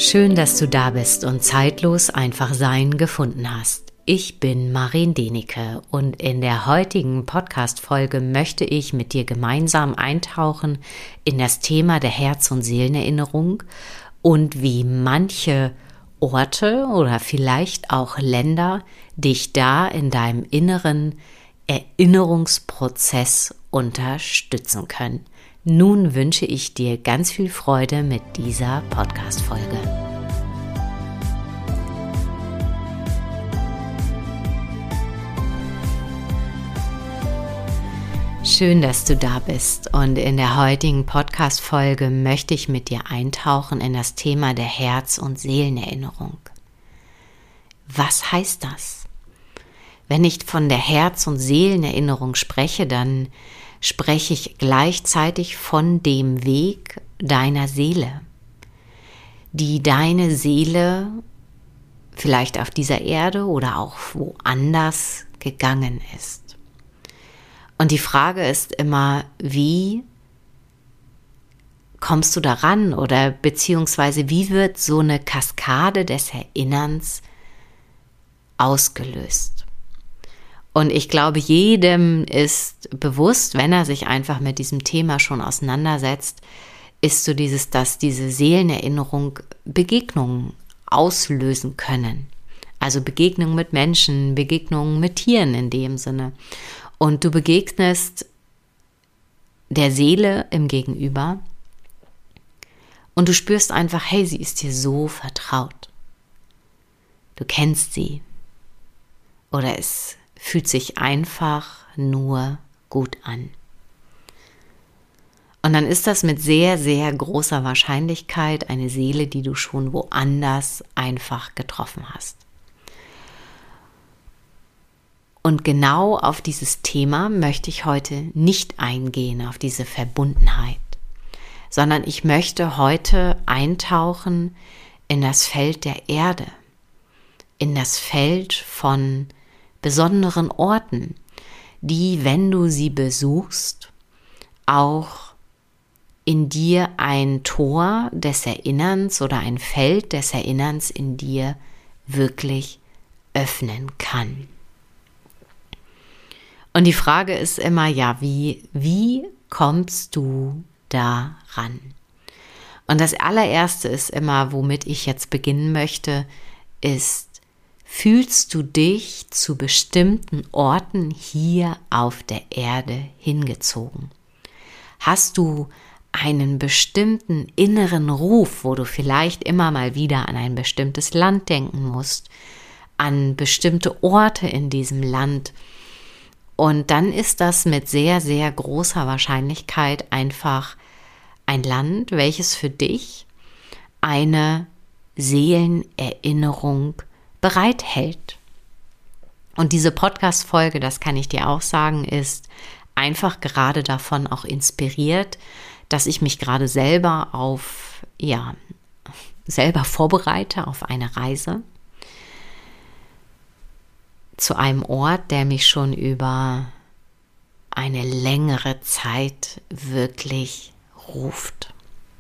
Schön, dass du da bist und zeitlos einfach sein gefunden hast. Ich bin Maren Denike und in der heutigen Podcast-Folge möchte ich mit dir gemeinsam eintauchen in das Thema der Herz- und Seelenerinnerung und wie manche Orte oder vielleicht auch Länder dich da in deinem inneren Erinnerungsprozess unterstützen können. Nun wünsche ich dir ganz viel Freude mit dieser Podcast-Folge. Schön, dass du da bist und in der heutigen Podcast-Folge möchte ich mit dir eintauchen in das Thema der Herz- und Seelenerinnerung. Was heißt das? Wenn ich von der Herz- und Seelenerinnerung spreche, dann spreche ich gleichzeitig von dem Weg deiner Seele, die deine Seele vielleicht auf dieser Erde oder auch woanders gegangen ist. Und die Frage ist immer, wie kommst du daran oder beziehungsweise wie wird so eine Kaskade des Erinnerns ausgelöst? Und ich glaube, jedem ist bewusst, wenn er sich einfach mit diesem Thema schon auseinandersetzt, ist so dass diese Seelenerinnerung Begegnungen auslösen können. Also Begegnungen mit Menschen, Begegnungen mit Tieren in dem Sinne. Und du begegnest der Seele im Gegenüber und du spürst einfach, hey, sie ist dir so vertraut. Du kennst sie. Oder es fühlt sich einfach nur gut an. Und dann ist das mit sehr, sehr großer Wahrscheinlichkeit eine Seele, die du schon woanders einfach getroffen hast. Und genau auf dieses Thema möchte ich heute nicht eingehen, auf diese Verbundenheit, sondern ich möchte heute eintauchen in das Feld der Erde, in das Feld von besonderen Orten, die, wenn du sie besuchst, auch in dir ein Tor des Erinnerns oder ein Feld des Erinnerns in dir wirklich öffnen kann. Und die Frage ist immer, ja, wie kommst du da ran? Und das allererste ist immer, womit ich jetzt beginnen möchte, ist, fühlst du dich zu bestimmten Orten hier auf der Erde hingezogen? Hast du einen bestimmten inneren Ruf, wo du vielleicht immer mal wieder an ein bestimmtes Land denken musst, an bestimmte Orte in diesem Land? Und dann ist das mit sehr, sehr großer Wahrscheinlichkeit einfach ein Land, welches für dich eine Seelenerinnerung bereithält. Und diese Podcast-Folge, das kann ich dir auch sagen, ist einfach gerade davon auch inspiriert, dass ich mich gerade selber selber vorbereite auf eine Reise zu einem Ort, der mich schon über eine längere Zeit wirklich ruft.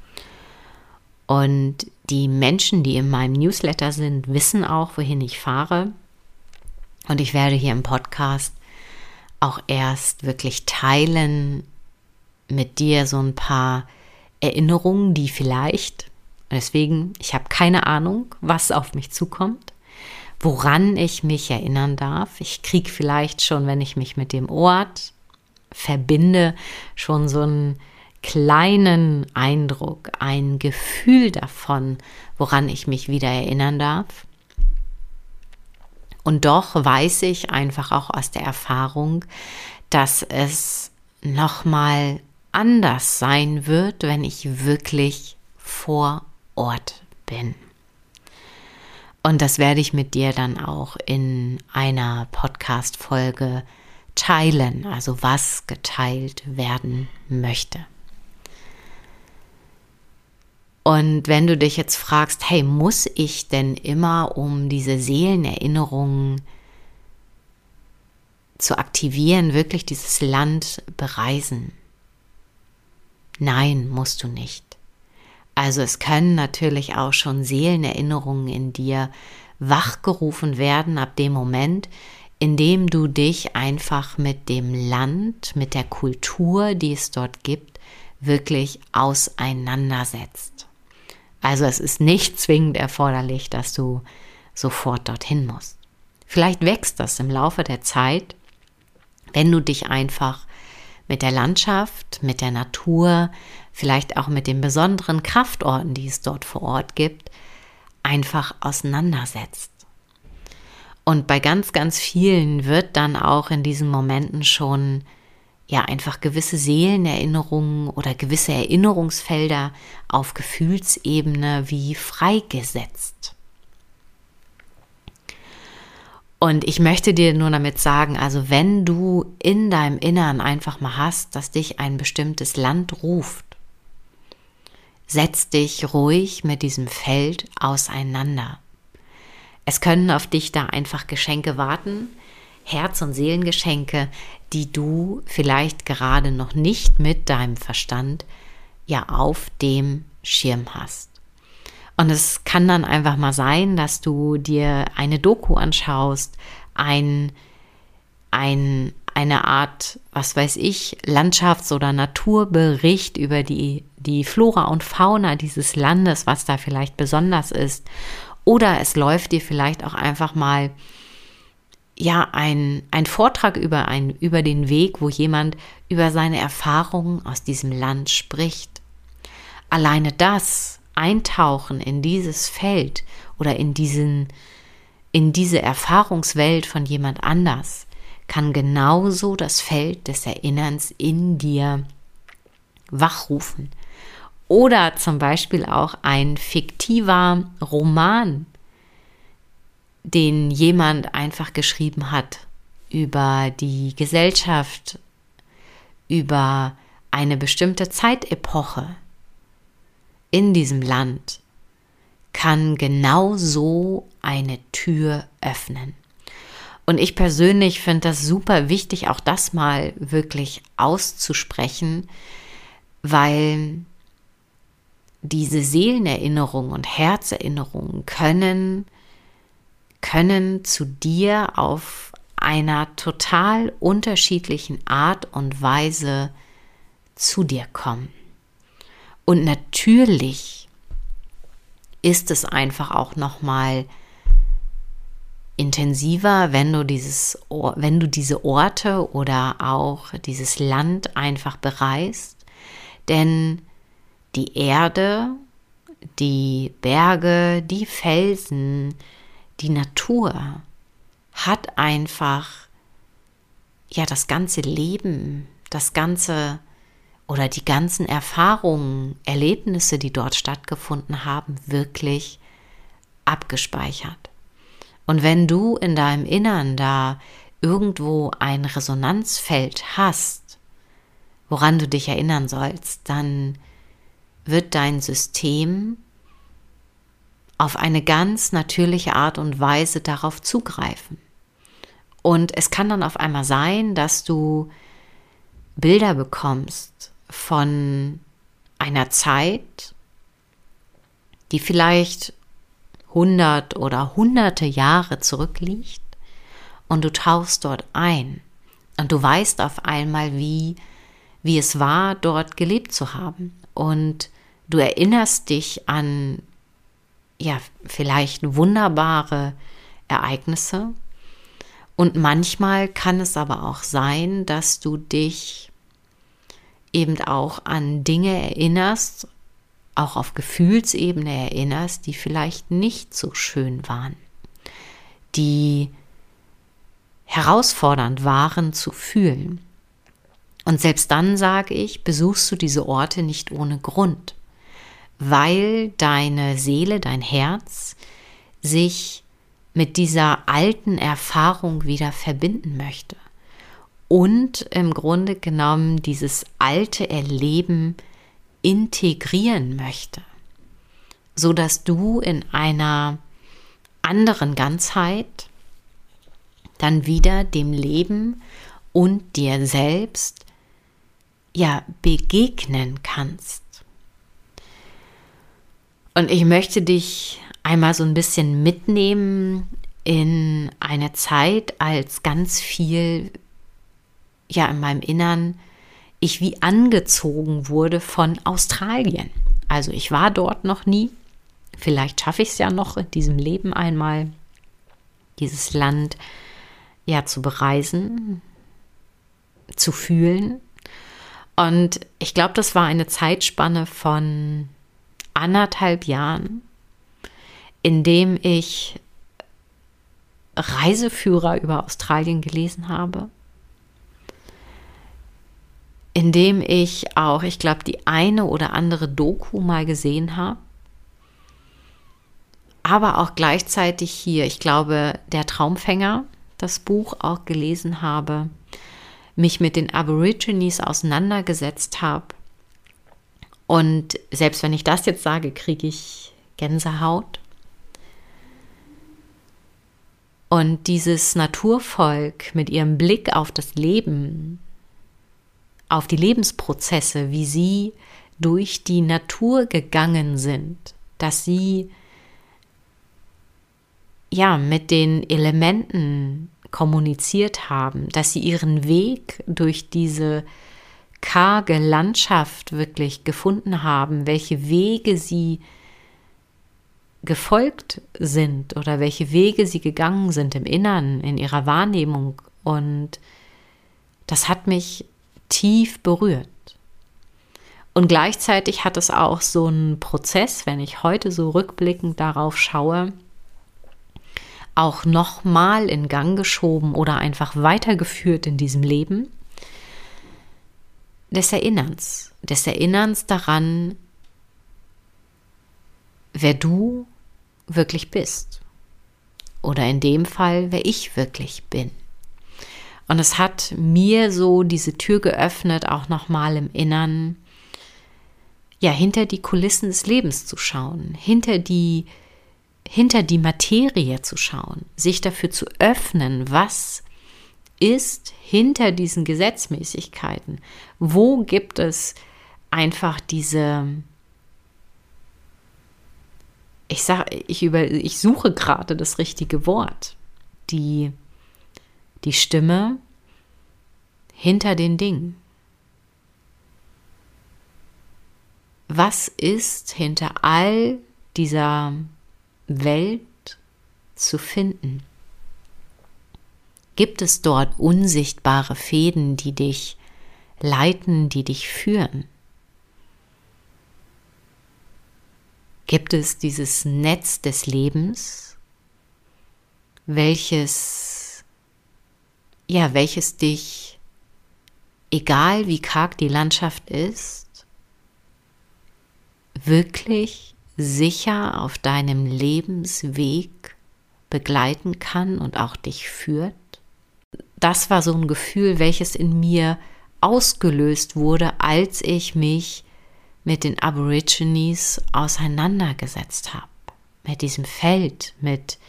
Und die Menschen, die in meinem Newsletter sind, wissen auch, wohin ich fahre. Und ich werde hier im Podcast auch erst wirklich teilen mit dir so ein paar Erinnerungen, die vielleicht, deswegen, ich habe keine Ahnung, was auf mich zukommt, woran ich mich erinnern darf. Ich kriege vielleicht schon, wenn ich mich mit dem Ort verbinde, schon so einen kleinen Eindruck, ein Gefühl davon, woran ich mich wieder erinnern darf. Und doch weiß ich einfach auch aus der Erfahrung, dass es nochmal anders sein wird, wenn ich wirklich vor Ort bin. Und das werde ich mit dir dann auch in einer Podcast-Folge teilen, also was geteilt werden möchte. Und wenn du dich jetzt fragst, hey, muss ich denn immer, um diese Seelenerinnerungen zu aktivieren, wirklich dieses Land bereisen? Nein, musst du nicht. Also es können natürlich auch schon Seelenerinnerungen in dir wachgerufen werden ab dem Moment, in dem du dich einfach mit dem Land, mit der Kultur, die es dort gibt, wirklich auseinandersetzt. Also es ist nicht zwingend erforderlich, dass du sofort dorthin musst. Vielleicht wächst das im Laufe der Zeit, wenn du dich einfach mit der Landschaft, mit der Natur, vielleicht auch mit den besonderen Kraftorten, die es dort vor Ort gibt, einfach auseinandersetzt. Und bei ganz, ganz vielen wird dann auch in diesen Momenten schon einfach gewisse Seelenerinnerungen oder gewisse Erinnerungsfelder auf Gefühlsebene wie freigesetzt. Und ich möchte dir nur damit sagen, also wenn du in deinem Innern einfach mal hast, dass dich ein bestimmtes Land ruft, setz dich ruhig mit diesem Feld auseinander. Es können auf dich da einfach Geschenke warten, Herz- und Seelengeschenke, die du vielleicht gerade noch nicht mit deinem Verstand auf dem Schirm hast. Und es kann dann einfach mal sein, dass du dir eine Doku anschaust, eine Art, was weiß ich, Landschafts- oder Naturbericht über die Flora und Fauna dieses Landes, was da vielleicht besonders ist. Oder es läuft dir vielleicht auch einfach mal ein Vortrag über den Weg, wo jemand über seine Erfahrungen aus diesem Land spricht. Alleine das Eintauchen in dieses Feld oder in diese Erfahrungswelt von jemand anders kann genauso das Feld des Erinnerns in dir wachrufen. Oder zum Beispiel auch ein fiktiver Roman, den jemand einfach geschrieben hat über die Gesellschaft, über eine bestimmte Zeitepoche in diesem Land, kann genauso eine Tür öffnen. Und ich persönlich finde das super wichtig, auch das mal wirklich auszusprechen, weil diese Seelenerinnerungen und Herzerinnerungen können zu dir auf einer total unterschiedlichen Art und Weise zu dir kommen. Und natürlich ist es einfach auch nochmal intensiver, wenn du diese Orte oder auch dieses Land einfach bereist, denn die Erde, die Berge, die Felsen, die Natur hat einfach das ganze Leben, das ganze oder die ganzen Erfahrungen, Erlebnisse, die dort stattgefunden haben, wirklich abgespeichert. Und wenn du in deinem Innern da irgendwo ein Resonanzfeld hast, woran du dich erinnern sollst, dann wird dein System auf eine ganz natürliche Art und Weise darauf zugreifen. Und es kann dann auf einmal sein, dass du Bilder bekommst von einer Zeit, die vielleicht 100 oder hunderte Jahre zurückliegt, und du tauchst dort ein und du weißt auf einmal, wie es war, dort gelebt zu haben, und du erinnerst dich an vielleicht wunderbare Ereignisse, und manchmal kann es aber auch sein, dass du dich eben auch an Dinge erinnerst, auch auf Gefühlsebene erinnerst, die vielleicht nicht so schön waren, die herausfordernd waren zu fühlen. Und selbst dann, sage ich, besuchst du diese Orte nicht ohne Grund, weil deine Seele, dein Herz sich mit dieser alten Erfahrung wieder verbinden möchte und im Grunde genommen dieses alte Erleben integrieren möchte, sodass du in einer anderen Ganzheit dann wieder dem Leben und dir selbst begegnen kannst. Und ich möchte dich einmal so ein bisschen mitnehmen in eine Zeit, als ganz viel, ja, in meinem Innern, ich wie angezogen wurde von Australien. Also ich war dort noch nie. Vielleicht schaffe ich es ja noch in diesem Leben einmal, dieses Land ja zu bereisen, zu fühlen. Und ich glaube, das war eine Zeitspanne von 1,5 Jahren, in dem ich Reiseführer über Australien gelesen habe, in dem ich auch, ich glaube, die eine oder andere Doku mal gesehen habe, aber auch gleichzeitig hier, ich glaube, Der Traumfänger, das Buch auch gelesen habe, mich mit den Aborigines auseinandergesetzt habe. Und selbst wenn ich das jetzt sage, kriege ich Gänsehaut. Und dieses Naturvolk mit ihrem Blick auf das Leben, auf die Lebensprozesse, wie sie durch die Natur gegangen sind, dass sie ja mit den Elementen kommuniziert haben, dass sie ihren Weg durch diese karge Landschaft wirklich gefunden haben, welche Wege sie gefolgt sind oder welche Wege sie gegangen sind im Innern, in ihrer Wahrnehmung. Und das hat mich tief berührt. Und gleichzeitig hat es auch so einen Prozess, wenn ich heute so rückblickend darauf schaue, auch nochmal in Gang geschoben oder einfach weitergeführt in diesem Leben, des Erinnerns daran, wer du wirklich bist. Oder in dem Fall, wer ich wirklich bin. Und es hat mir so diese Tür geöffnet, auch nochmal im Innern, ja, hinter die Kulissen des Lebens zu schauen, hinter die Materie zu schauen, sich dafür zu öffnen, was ist hinter diesen Gesetzmäßigkeiten. Wo gibt es einfach diese, ich suche gerade das richtige Wort, die Stimme hinter den Dingen. Was ist hinter all dieser Welt zu finden? Gibt es dort unsichtbare Fäden, die dich leiten, die dich führen? Gibt es dieses Netz des Lebens, welches dich, egal wie karg die Landschaft ist, wirklich sicher auf deinem Lebensweg begleiten kann und auch dich führt? Das war so ein Gefühl, welches in mir ausgelöst wurde, als ich mich mit den Aborigines auseinandergesetzt habe. Mit diesem Feld, mit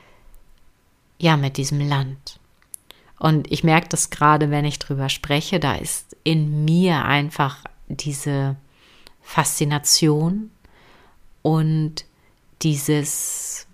diesem Land. Und ich merke das gerade, wenn ich drüber spreche, da ist in mir einfach diese Faszination und dieses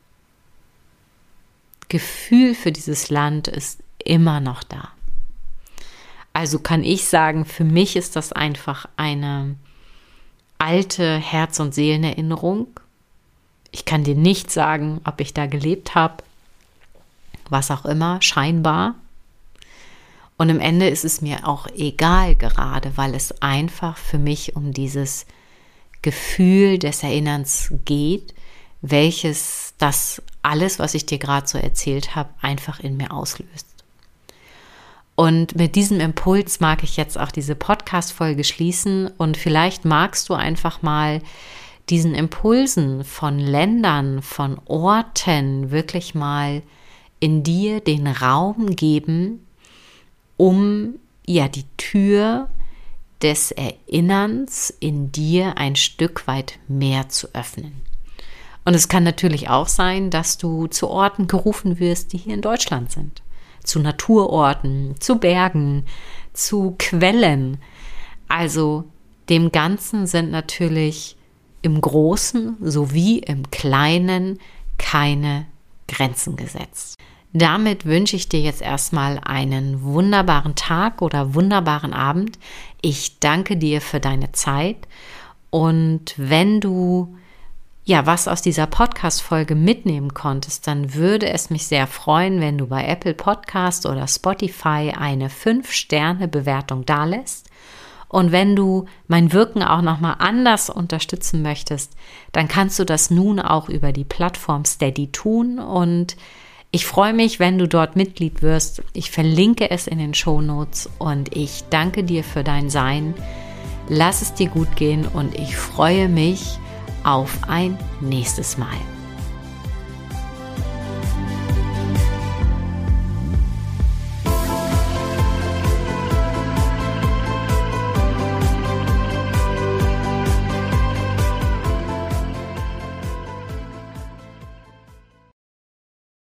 Gefühl für dieses Land ist immer noch da. Also kann ich sagen, für mich ist das einfach eine alte Herz- und Seelenerinnerung. Ich kann dir nicht sagen, ob ich da gelebt habe, was auch immer, scheinbar. Und im Ende ist es mir auch egal gerade, weil es einfach für mich um dieses Gefühl des Erinnerns geht, welches das alles, was ich dir gerade so erzählt habe, einfach in mir auslöst. Und mit diesem Impuls mag ich jetzt auch diese Podcast-Folge schließen und vielleicht magst du einfach mal diesen Impulsen von Ländern, von Orten wirklich mal in dir den Raum geben, um die Tür des Erinnerns in dir ein Stück weit mehr zu öffnen. Und es kann natürlich auch sein, dass du zu Orten gerufen wirst, die hier in Deutschland sind. Zu Naturorten, zu Bergen, zu Quellen. Also dem Ganzen sind natürlich im Großen sowie im Kleinen keine Grenzen gesetzt. Damit wünsche ich dir jetzt erstmal einen wunderbaren Tag oder wunderbaren Abend. Ich danke dir für deine Zeit und wenn du was aus dieser Podcast-Folge mitnehmen konntest, dann würde es mich sehr freuen, wenn du bei Apple Podcast oder Spotify eine 5-Sterne-Bewertung dalässt. Und wenn du mein Wirken auch nochmal anders unterstützen möchtest, dann kannst du das nun auch über die Plattform Steady tun. Und ich freue mich, wenn du dort Mitglied wirst. Ich verlinke es in den Shownotes und ich danke dir für dein Sein. Lass es dir gut gehen und ich freue mich auf ein nächstes Mal.